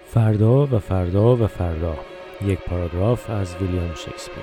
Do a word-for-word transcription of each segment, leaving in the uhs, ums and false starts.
فردا و فردا و فردا، یک پاراگراف از ویلیام شکسپیر.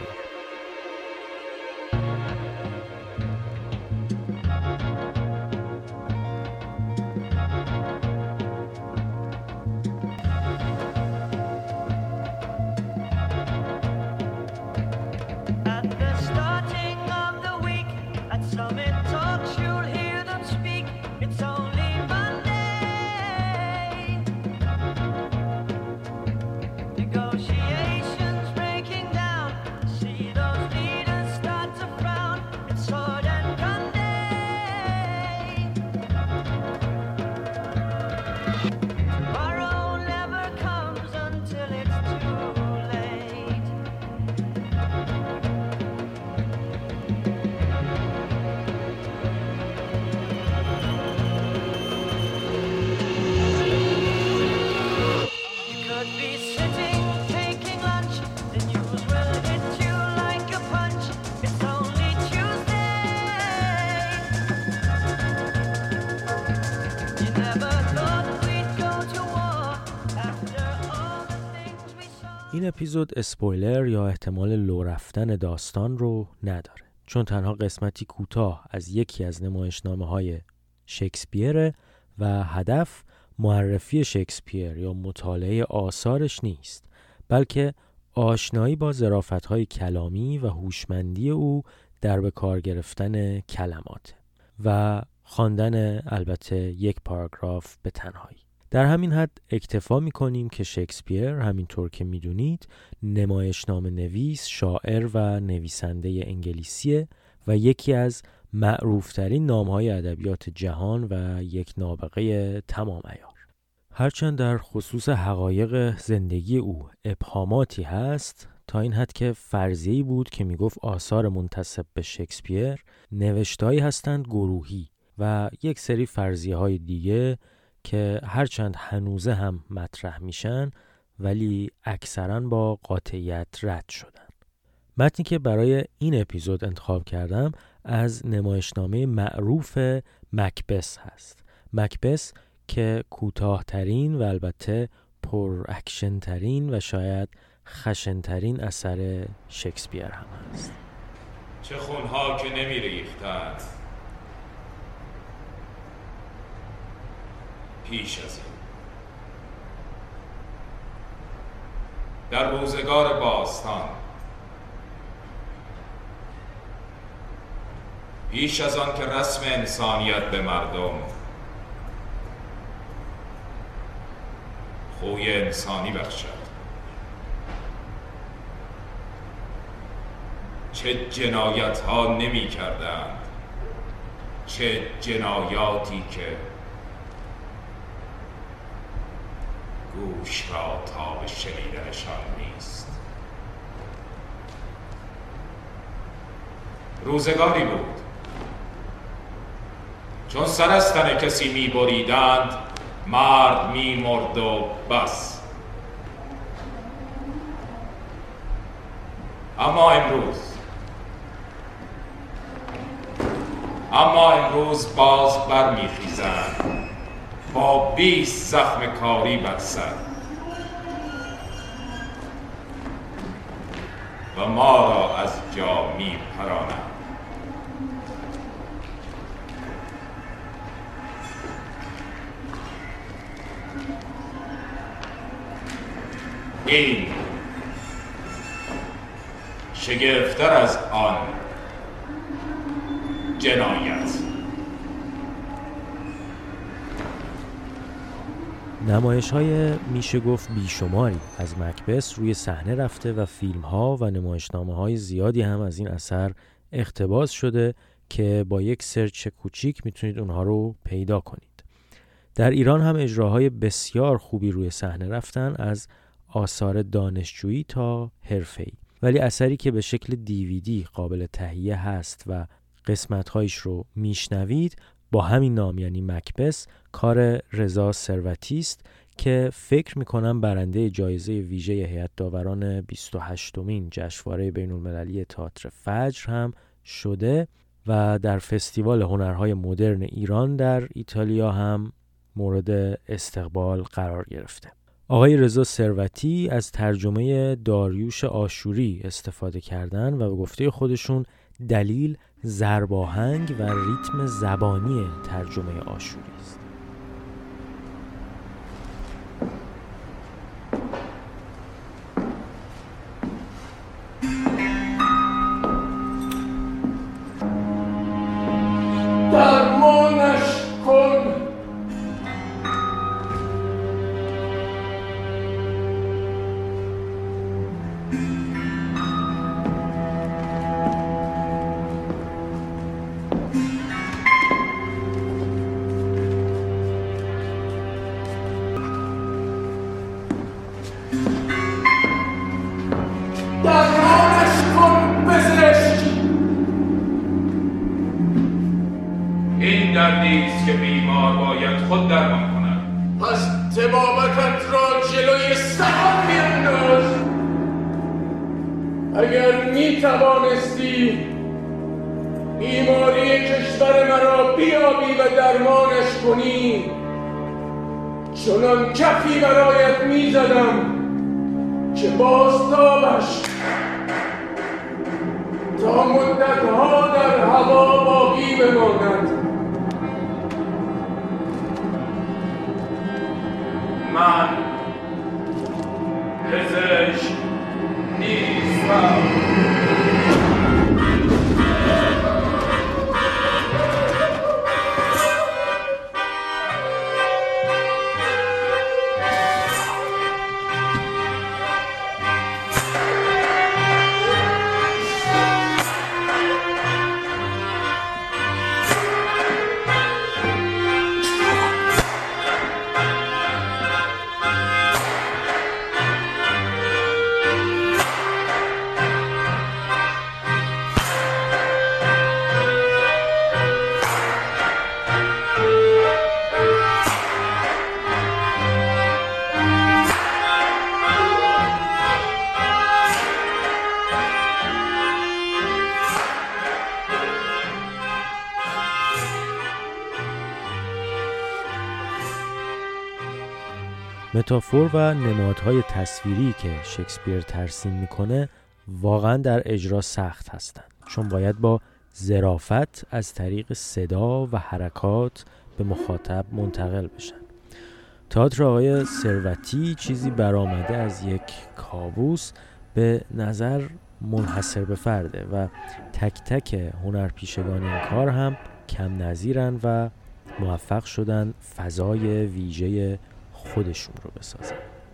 این اپیزود اسپویلر یا احتمال لو رفتن داستان رو نداره، چون تنها قسمتی کوتاه از یکی از نمایشنامه‌های شکسپیره و هدف معرفی شکسپیر یا مطالعه آثارش نیست، بلکه آشنایی با ظرافت‌های کلامی و هوشمندی او در به کار گرفتن کلمات و خواندن البته یک پاراگراف به تنهایی. در همین حد اکتفا می‌کنیم که شکسپیر همینطور که می‌دونید نمایشنامه نویس، شاعر و نویسنده انگلیسیه و یکی از معروفترین نام‌های ادبیات جهان و یک نابغه تمام عیار. هرچند در خصوص حقایق زندگی او ابهاماتی هست، تا این حد که فرضیه‌ای بود که میگفت آثار منتسب به شکسپیر نوشته‌ای هستند گروهی و یک سری فرضیه‌های دیگه که هرچند هنوزه هم مطرح میشن ولی اکثرا با قاطعیت رد شدن. متنی که برای این اپیزود انتخاب کردم از نمایشنامه معروف مکبث هست. مکبث که کوتاه‌ترین و البته پر اکشن ترین و شاید خشن ترین اثر شکسپیر هم هست. چه خونها که نمی ریختند پیش از این، در روزگار باستان، پیش از آن که رسم انسانیت به مردم خوی انسانی بخشد، چه جنایت ها نمی کردند، چه جنایاتی که گوش را تاب شنیدنشان نیست. روزگاری بود چون سر از تن کسی می بریدند مرد می مرد و بس. اما امروز اما امروز باز بر می خیزند با بیست زخم کاری بر سر و ما را از جا می پرانند. این شگفت‌تر از آن جنایت. نمایش‌های میشه گفت بیشماری از مکبث روی صحنه رفته و فیلم‌ها و نمایشنامه‌های زیادی هم از این اثر اقتباس شده که با یک سرچ کوچیک میتونید اونها رو پیدا کنید. در ایران هم اجراهای بسیار خوبی روی صحنه رفتن، از آثار دانشجویی تا حرفه‌ای، ولی اثری که به شکل دیویدی قابل تهیه هست و قسمت‌هایش رو میشنوید با همین نام، یعنی مکبث، کار رضا ثروتی است که فکر میکنم برنده جایزه ویژه هیئت داوران بیست و هشتمین جشنواره بین‌المللی تئاتر فجر هم شده و در فستیوال هنرهای مدرن ایران در ایتالیا هم مورد استقبال قرار گرفته. آقای رضا ثروتی از ترجمه داریوش آشوری استفاده کردن و به گفته خودشون دلیل ضرباهنگ و ریتم زبانی ترجمه آشوری است. درمانش کن. درمانش کن پزشک. این دردیست که بیمار باید خود درمان کند. پس طبابتت را جلوی سهان بینداز. اگر می توانستی بیماری کشور مرا بیابی و درمانش کنی، چنان کفی برایت می زدم که بازتابش تا مدتها در هوا باقی بماند. من پزشک نیستم. متافور و نمادهای تصویری که شکسپیر ترسیم میکنه واقعا در اجرا سخت هستند، چون باید با ظرافت از طریق صدا و حرکات به مخاطب منتقل بشن. تئاتر آقای ثروتی چیزی برآمده از یک کابوس به نظر منحصر به فرده و تک تک هنرپیشگان این کار هم کم نظیرن و موفق شدن فضای ویژه خودشون رو بسازن.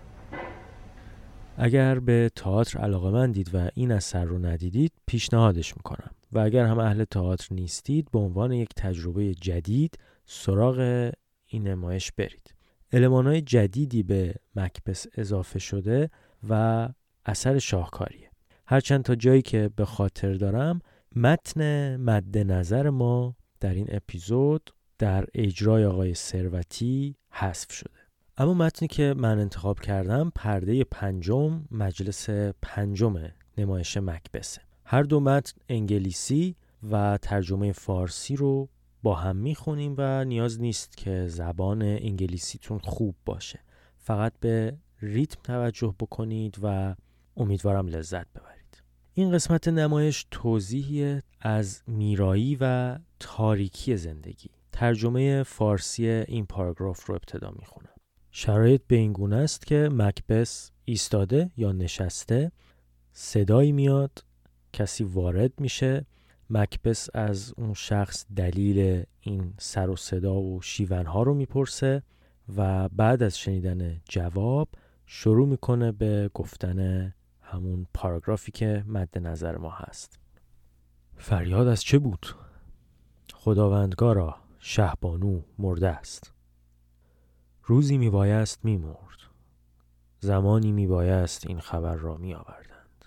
اگر به تئاتر علاقه‌مندید و این اثر رو ندیدید پیشنهادش میکنم و اگر هم اهل تئاتر نیستید به عنوان یک تجربه جدید سراغ این نمایش برید. المان‌های جدیدی به مکبث اضافه شده و اثر شاهکاریه. هرچند تا جایی که به خاطر دارم متن مد نظر ما در این اپیزود در اجرای آقای ثروتی حذف شده. اما متنی که من انتخاب کردم پرده پنجم مجلس پنجم نمایش مکبثه. هر دو متن انگلیسی و ترجمه فارسی رو با هم میخونیم و نیاز نیست که زبان انگلیسیتون خوب باشه. فقط به ریتم توجه بکنید و امیدوارم لذت ببرید. این قسمت نمایش توضیحی از میرایی و تاریکی زندگی. ترجمه فارسی این پاراگراف رو ابتدا میخونم. شرایط به این گونه است که مکبث ایستاده یا نشسته، صدایی میاد، کسی وارد میشه، مکبث از اون شخص دلیل این سر و صدا و شیونها رو میپرسه و بعد از شنیدن جواب شروع میکنه به گفتن همون پاراگرافی که مد نظر ما هست. فریاد از چه بود؟ خداوندگارا، شهبانو مرده است. روزی میبایست میمرد. زمانی میبایست این خبر را میآوردند.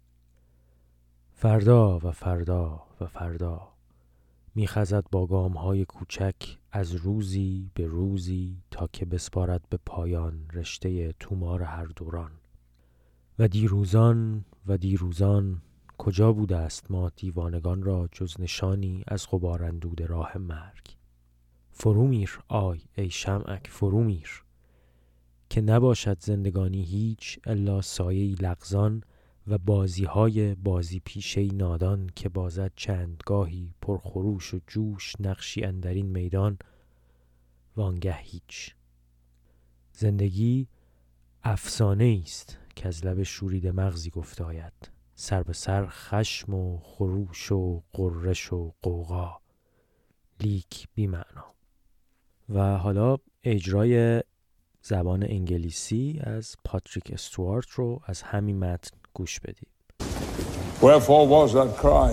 فردا و فردا و فردا میخزد با گامهای کوچک از روزی به روزی تا که بسپارد به پایان رشته تومار هر دوران. و دیروزان و دیروزان کجا بوده است ما دیوانگان را جز نشانی از غبار اندود راه مرگ. فرومیر آی ای شمعک فرومیر، که نباشد زندگانی هیچ الا سایه‌ای لغزان و بازی‌های بازی پیشه‌ای نادان که بازد چندگاهی پرخروش و جوش نقشی اندرین میدان وانگه هیچ. زندگی افسانه است که از لب شورید مغزی گفته آید، سر به سر خشم و خروش و غرش و غوغا، لیک بی معنا. و حالا اجرای زبان انگلیسی از پاتریک استوارت رو از همین متن گوش بدید. Wherefore was that cry?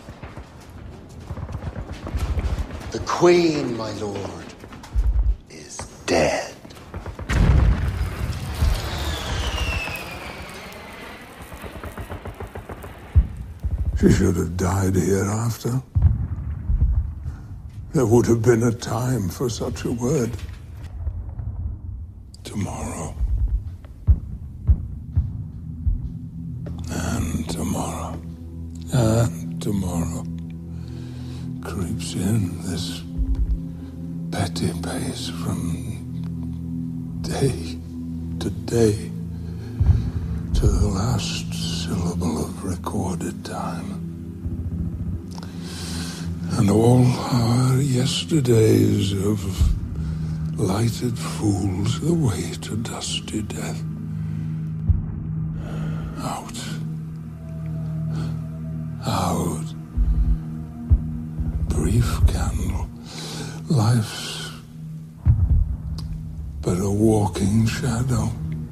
The Queen, my lord, is dead. She should have died hereafter. There would have been a time for such a word. Tomorrow. And tomorrow. And tomorrow. Creeps in this petty pace from day to day to the last syllable of recorded time. And all our yesterdays of lighted fools away to dusty death. Out. Out. Brief candle. Life's but a walking shadow.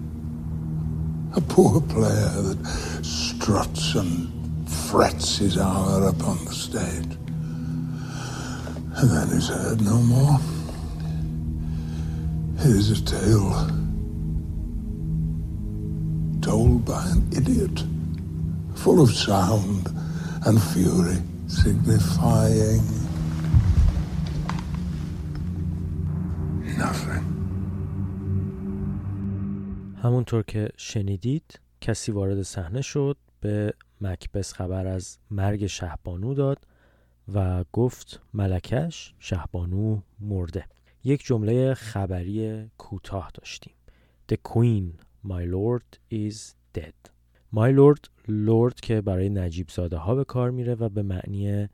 A poor player that struts and frets his hour upon the stage. And then is heard no more. It is a tale told by an idiot, full of sound and fury, signifying nothing. همونطور که شنیدید کسی وارد صحنه شد، به مکبث خبر از مرگ شهبانو داد و گفت ملکش شهبانو مرده. یک جمله خبری کوتاه داشتیم. The Queen, my lord, is dead. My lord، لورد که برای نجیب زاده ها به کار میره و به معنی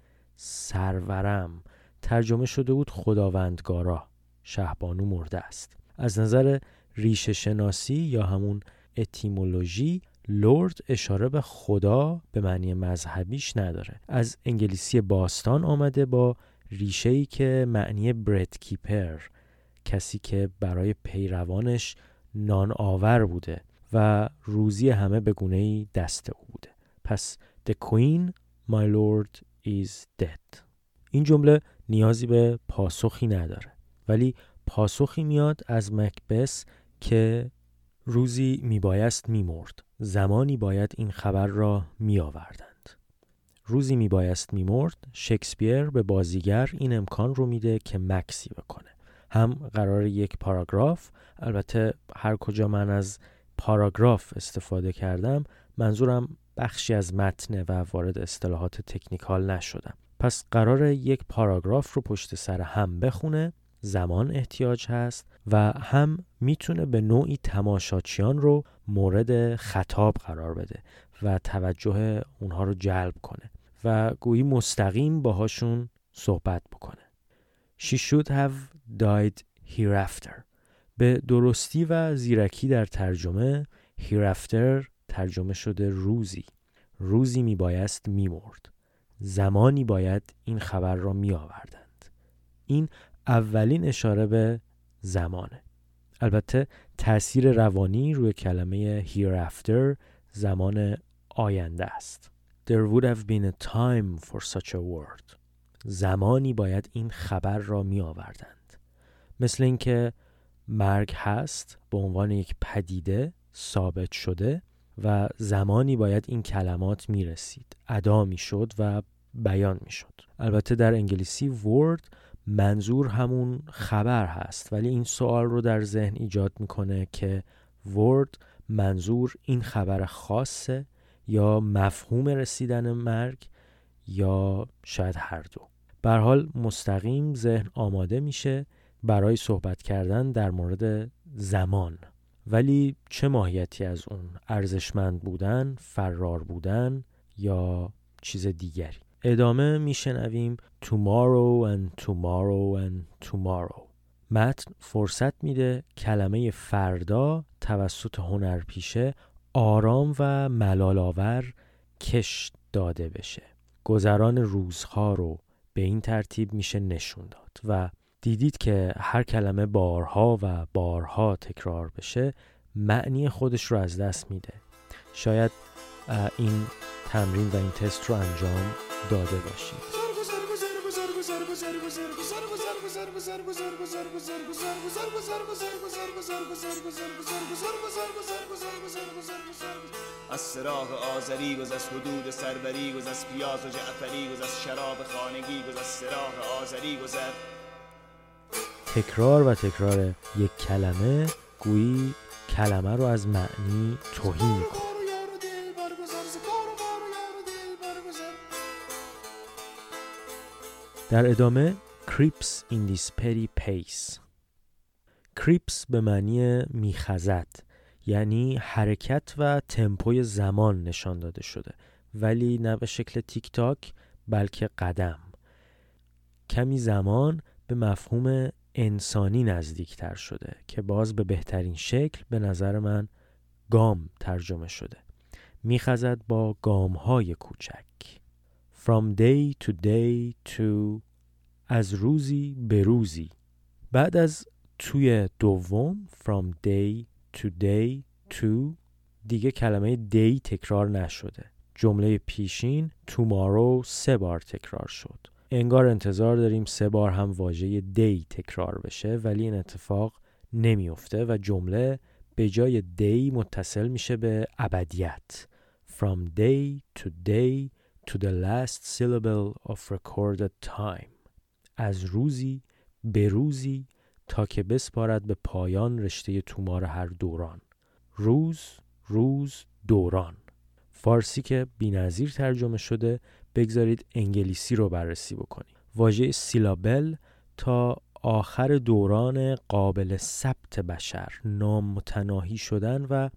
سرورم ترجمه شده بود خداوندگارا، شهبانو مرده است. از نظر ریشه شناسی یا همون اتیمولوژی، لورد اشاره به خدا به معنی مذهبیش نداره. از انگلیسی باستان آمده با ریشه‌ای که معنی برد کیپر، کسی که برای پیروانش نان آور بوده و روزی همه به گونه‌ای دست او بوده. پس The Queen, my lord, is dead. این جمله نیازی به پاسخی نداره، ولی پاسخی میاد از مکبث که روزی میبایست میمرد، زمانی باید این خبر را میآوردند. روزی میبایست میمرد، شکسپیر به بازیگر این امکان رو میده که مکسی بکنه. هم قرار یک پاراگراف، البته هر کجا من از پاراگراف استفاده کردم منظورم بخشی از متن و وارد اصطلاحات تکنیکال نشدم. پس قرار یک پاراگراف رو پشت سر هم بخونه، زمان احتیاج هست و هم میتونه به نوعی تماشاچیان رو مورد خطاب قرار بده و توجه اونها رو جلب کنه و گویی مستقیم باهاشون صحبت بکنه. She should have died hereafter. به درستی و زیرکی در ترجمه hereafter ترجمه شده روزی. روزی میبایست میمرد. زمانی باید این خبر را میآوردند. این اولین اشاره به زمانه. البته تأثیر روانی روی کلمه hereafter زمان آینده است. There would have been a time for such a word. زمانی باید این خبر را می آوردند. مثل اینکه مرگ هست به عنوان یک پدیده ثابت شده و زمانی باید این کلمات می رسید، ادا می شد و بیان می شد. البته در انگلیسی word منظور همون خبر هست، ولی این سوال رو در ذهن ایجاد میکنه که word منظور این خبر خاصه یا مفهوم رسیدن مرگ یا شاید هر دو. به هر حال مستقیم ذهن آماده میشه برای صحبت کردن در مورد زمان ولی چه ماهیتی از اون؟ ارزشمند بودن، فرار بودن یا چیز دیگری؟ ادامه میشنویم tomorrow and tomorrow and tomorrow. متن فرصت میده کلمه فردا توسط هنرپیشه آرام و ملال‌آور کش داده بشه. گذران روزها رو به این ترتیب میشه نشون داد و دیدید که هر کلمه بارها و بارها تکرار بشه معنی خودش رو از دست میده. شاید این تمرین و این تست رو انجام داده باشید. از سراغ آذری گذر، از حدود سروری گذر، از پیاز و جعفری گذر، از شراب خانگی گذر، از سراغ آذری گذر. تکرار و تکرار یک کلمه گویی کلمه رو از معنی تهی می‌کنه. در ادامه creeps in this petty pace. creeps به معنی میخزد، یعنی حرکت و تمپوی زمان نشان داده شده، ولی نه به شکل تیک تاک بلکه قدم. کمی زمان به مفهوم انسانی نزدیک تر شده که باز به بهترین شکل به نظر من گام ترجمه شده. میخزد با گام های کوچک. From day to day to از روزی به روزی. بعد از توی دوم from day to day to دیگه کلمه day تکرار نشده. جمله پیشین tomorrow سه بار تکرار شد. انگار انتظار داریم سه بار هم واژه day تکرار بشه، ولی این اتفاق نمیفته و جمله به جای day متصل میشه به ابدیت. From day to day to the last syllable of recorded time. از روزی به روزی تا که بسپارد به پایان رشته تومار هر دوران. روز، روز، دوران. فارسی که بی‌نظیر ترجمه شده، بگذارید انگلیسی رو بررسی بکنیم. واژه سیلابل تا آخر دوران قابل ثبت بشر، نامتناهی شدن و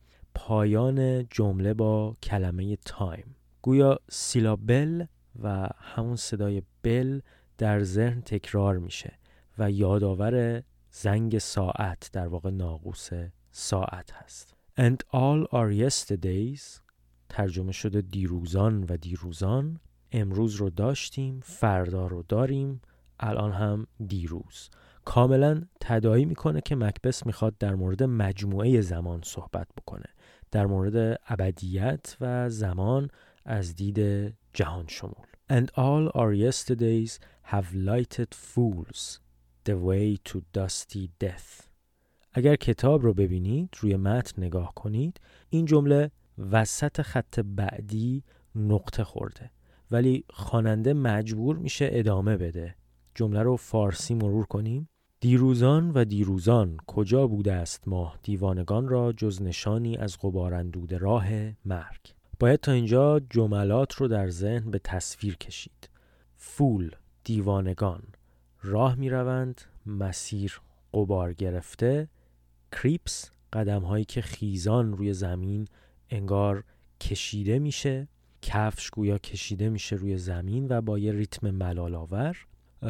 پایان جمله با کلمه تایم. گویا سیلابل و همون صدای بل در ذهن تکرار میشه و یادآور زنگ ساعت، در واقع ناقوس ساعت هست. And all our yesterdays ترجمه شده دیروزان و دیروزان. امروز رو داشتیم، فردا رو داریم، الان هم دیروز. کاملا تداعی میکنه که مکبث میخواد در مورد مجموعه زمان صحبت بکنه، در مورد ابدیت و زمان از دید جهان شمول. And all our yesterdays have lighted fools the way to dusty death. اگر کتاب رو ببینید، روی متن نگاه کنید، این جمله وسط خط بعدی نقطه خورده، ولی خواننده مجبور میشه ادامه بده. جمله رو فارسی مرور کنیم. دیروزان و دیروزان کجا بوده است ماه دیوانگان را جز نشانی از غباراندود راه مرگ. باید تا اینجا جملات رو در ذهن به تصویر کشید. فول، دیوانگان، راه می روند، مسیر غبار گرفته. کریپس، قدم هایی که خیزان روی زمین انگار کشیده میشه. کفش گویا کشیده میشه روی زمین و با یه ریتم ملال‌آور.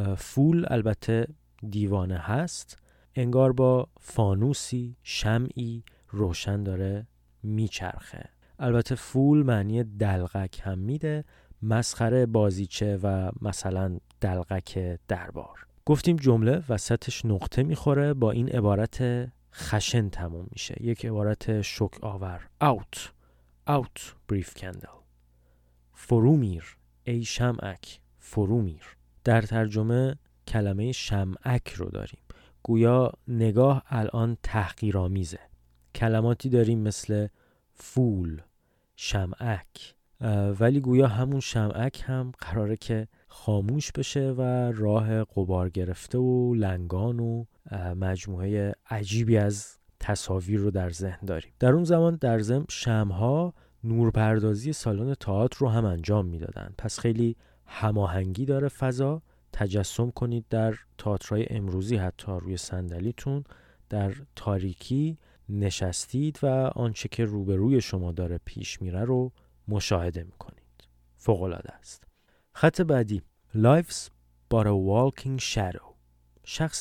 فول البته دیوانه هست، انگار با فانوسی شمعی روشن داره میچرخه. البته فول معنی دلقک هم میده، مسخره، بازیچه و مثلا دلقک دربار. گفتیم جمله وسطش نقطه میخوره، با این عبارت خشن تموم میشه، یک عبارت شوک آور. out out brief candle. فرومیر ای شمعک، فرومیر. در ترجمه کلمه شمعک رو داریم. گویا نگاه الان تحقیرآمیزه. کلماتی داریم مثل فول، شمعک، ولی گویا همون شمعک هم قراره که خاموش بشه و راه غبار گرفته و لنگان و مجموعه عجیبی از تصاویر رو در ذهن داریم. در اون زمان در ضمن شمع‌ها نورپردازی سالن تئاتر رو هم انجام میدادن، پس خیلی هماهنگی داره فضا. تجسم کنید در تئاترهای امروزی حتی روی صندلیتون در تاریکی نشستید و آنچه که روبروی شما داره پیش میره رو مشاهده میکنید. فوق‌العاده است. خط بعدی Life's but a walking shadow. شخص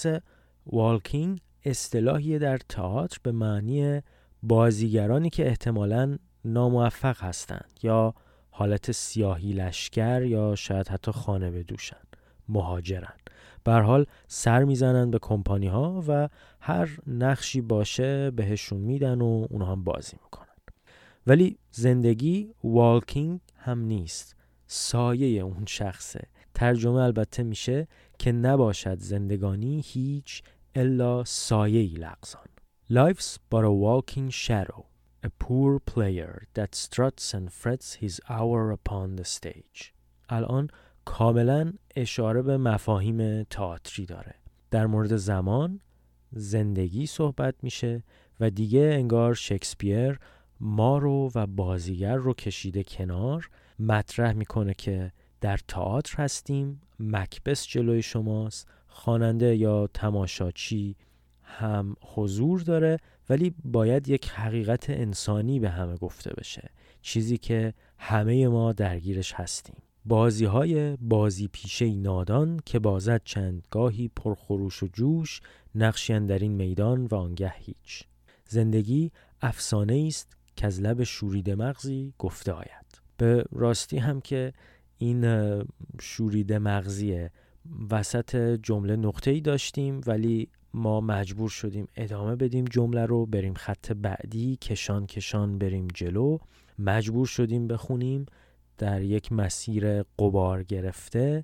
walking اصطلاحی در تئاتر به معنی بازیگرانی که احتمالاً ناموفق هستند یا حالت سیاهی لشکر یا شاید حتی خانه بدوشن، مهاجرن. به هر حال سر میزنن به کمپانی ها و هر نقشی باشه بهشون میدن و اونها هم بازی میکنن. ولی زندگی والکینگ هم نیست، سایه اون شخصه. ترجمه البته میشه که نباشد زندگانی هیچ الا سایه‌ای لغزان. Life's but a walking shadow, a poor player that struts and frets his hour upon the stage. الان کاملا اشاره به مفاهیم تئاتری داره. در مورد زمان، زندگی صحبت میشه و دیگه انگار شکسپیر ما رو و بازیگر رو کشیده کنار، مطرح میکنه که در تئاتر هستیم، مکبث جلوی شماست، خواننده یا تماشاچی هم حضور داره، ولی باید یک حقیقت انسانی به همه گفته بشه، چیزی که همه ما درگیرش هستیم. بازی های بازی پیشه نادان که بازد چند گاهی پرخروش و جوش، نقشی اندرین میدان و آنگه هیچ. زندگی افسانه است که از لب شوریده مغزی گفته آید. به راستی هم که این شوریده مغزیه، وسط جمله نقطه‌ای داشتیم ولی ما مجبور شدیم ادامه بدیم جمله رو، بریم خط بعدی، کشان کشان بریم جلو. مجبور شدیم بخونیم در یک مسیر غبار گرفته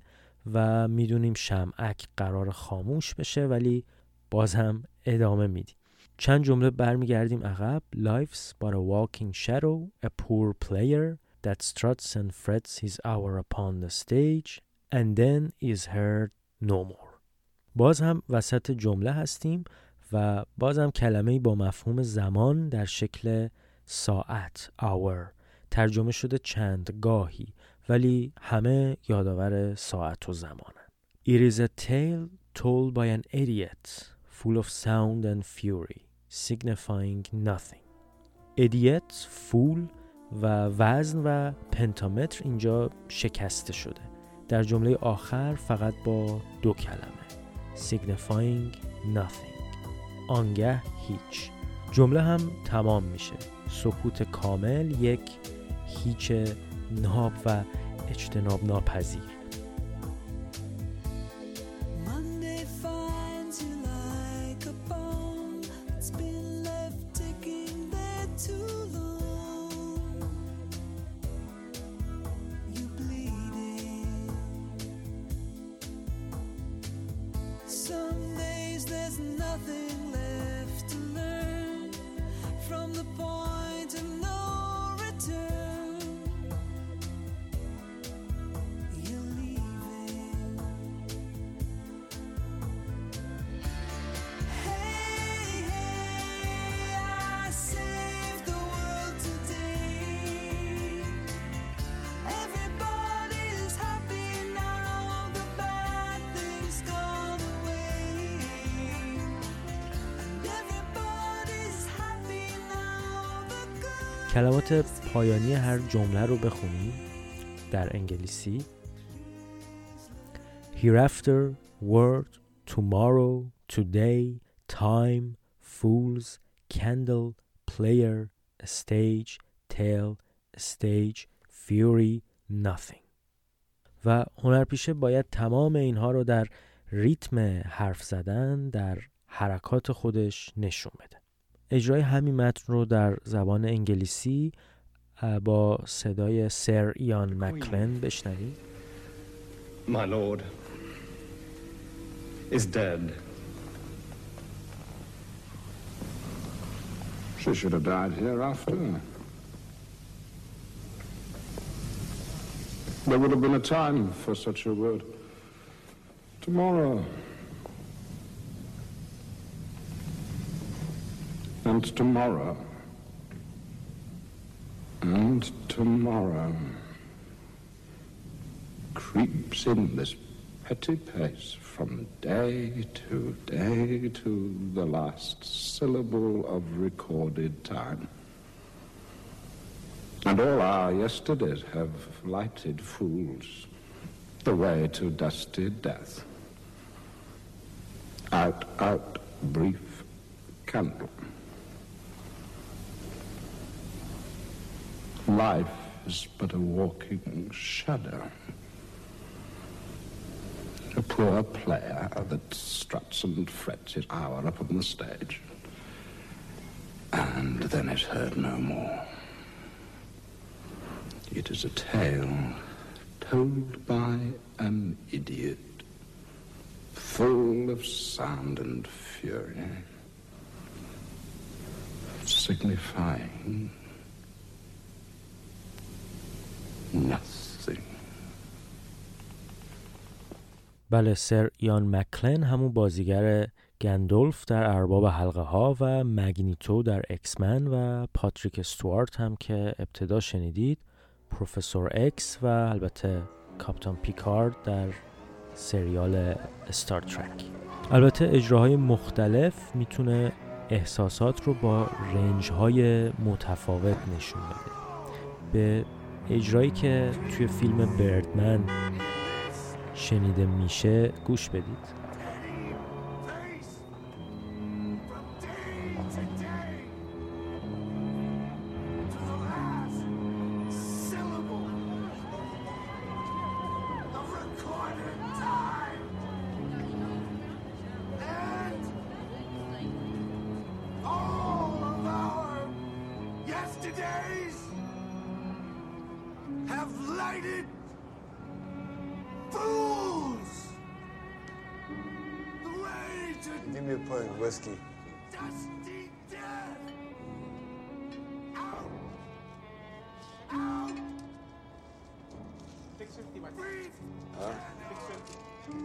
و میدونیم شمعک قرار خاموش بشه ولی باز هم ادامه میدیم. چند جمله برمیگردیم عقب. Life's but a walking shadow, a poor player that struts and frets his hour upon the stage and then is heard no more. باز هم وسط جمله هستیم و باز هم کلمه‌ای با مفهوم زمان در شکل ساعت، hour، ترجمه شده چند گاهی ولی همه یادآور ساعت و زمانن. It is a tale told by an idiot full of sound and fury signifying nothing. idiot، فول و وزن و پنتامتر اینجا شکسته شده. در جمله آخر فقط با دو کلمه signifying nothing، آنگه هیچ. جمله هم تمام میشه. سکوت کامل، یک هیچ ناب و اجتناب ناپذیر. کلمات پایانی هر جمله رو بخونیم در انگلیسی. Hereafter, word, tomorrow, today, time, fools, candle, player, stage, tale, stage, fury, nothing. و هنرپیشه باید تمام اینها رو در ریتم حرف زدن در حرکات خودش نشون بده. اجرای همین متن رو در زبان انگلیسی با صدای سر ایان مکلن بشنوید. My lord is dead. She should have died hereafter. There would have been a time for such a word. Tomorrow. And tomorrow. And tomorrow creeps in this petty pace from day to day to the last syllable of recorded time. And all our yesterdays have lighted fools the way to dusty death. Out, out, brief candle. Life is but a walking shadow. A poor player that struts and frets his hour upon the stage, and then is heard no more. It is a tale told by an idiot, full of sound and fury, signifying nothing. بله، سر ایان مکلن همون بازیگر گندولف در ارباب حلقه ها و مگنیتو در اکسمن و پاتریک استوارت هم که ابتدا شنیدید، پروفسور اکس و البته کاپیتان پیکارد در سریال استار ترک. البته اجراهای مختلف میتونه احساسات رو با رنج‌های متفاوت نشون بده. به اجرایی که توی فیلم بردمن شنیده میشه گوش بدید. Give me a pint of whiskey. Dusty death! Out! Out! six fifty, my friend. Huh? six fifty.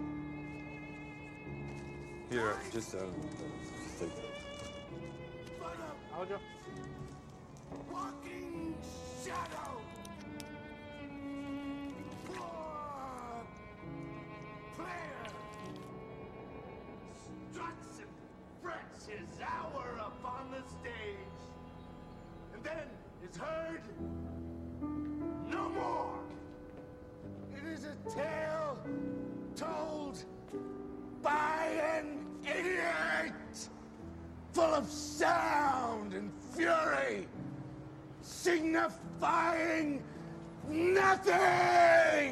Here, just, uh, just take that. Hold you. Walking shadow! Poor player! Struts and frets his hour upon the stage, and then is heard no more. It is a tale told by an idiot, full of sound and fury, signifying nothing.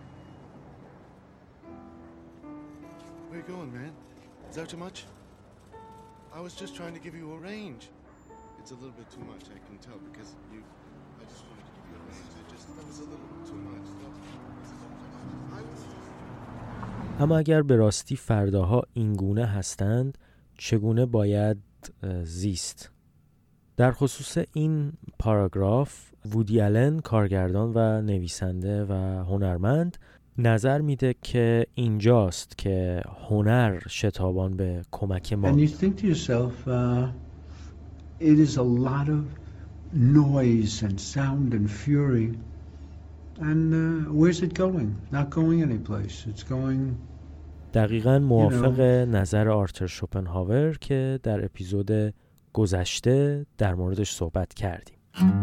Where you going, man? Is that too much? I was just trying to give you a range. It's a little bit too much, I can tell, because you... I just wanted to give you a range. It just, that was a little too much. I was just... اما اگر به راستی فرداها اینگونه هستند، چگونه باید زیست؟ در خصوص این پاراگراف، وودی آلن، کارگردان و نویسنده و هنرمند، نظر میده که اینجاست که هنر شتابان به کمک ما. And you think to yourself, uh, it is a lot of noise and sound and fury. And uh, where's it going? Not going anyplace. It's going... دقیقاً موافق نظر آرتور شوپنهاور که در اپیزود گذشته در موردش صحبت کردیم.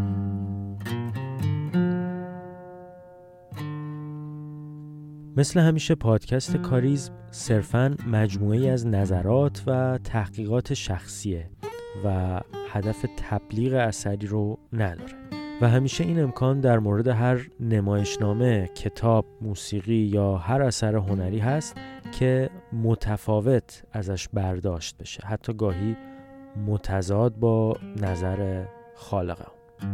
مثل همیشه پادکست کاریزم صرفاً مجموعه‌ای از نظرات و تحقیقات شخصیه و هدف تبلیغ اثری رو نداره و همیشه این امکان در مورد هر نمایشنامه، کتاب، موسیقی یا هر اثر هنری هست که متفاوت ازش برداشت بشه، حتی گاهی متضاد با نظر خالق.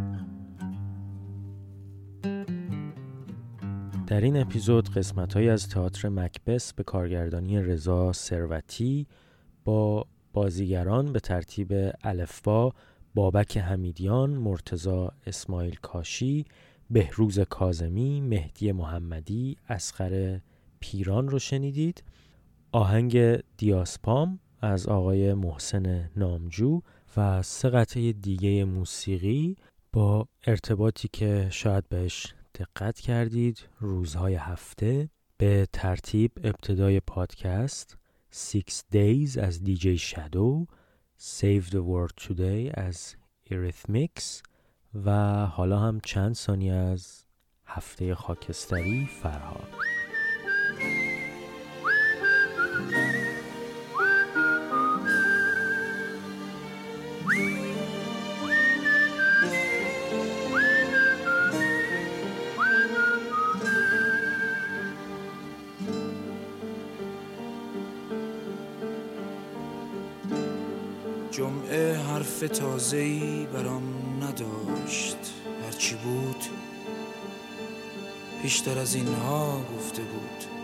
در این اپیزود قسمت‌هایی از تئاتر مکبث به کارگردانی رضا ثروتی با بازیگران به ترتیب الفبا بابک حمیدیان، مرتضی اسماعیل کاشی، بهروز کاظمی، مهدی محمدی، اصغر پیران رو شنیدید. آهنگ دیاسپام از آقای محسن نامجو و سه قطعه دیگه موسیقی با ارتباطی که شاید بهش دقت کردید، روزهای هفته، به ترتیب ابتدای پادکست Six Days از دی جی Shadow، Save the World Today از Eurythmics و حالا هم چند ثانیه از هفته خاکستری فرهاد. جمعه حرف تازه‌ای برام نداشت، هرچی بود پیشتر از اینها گفته بود.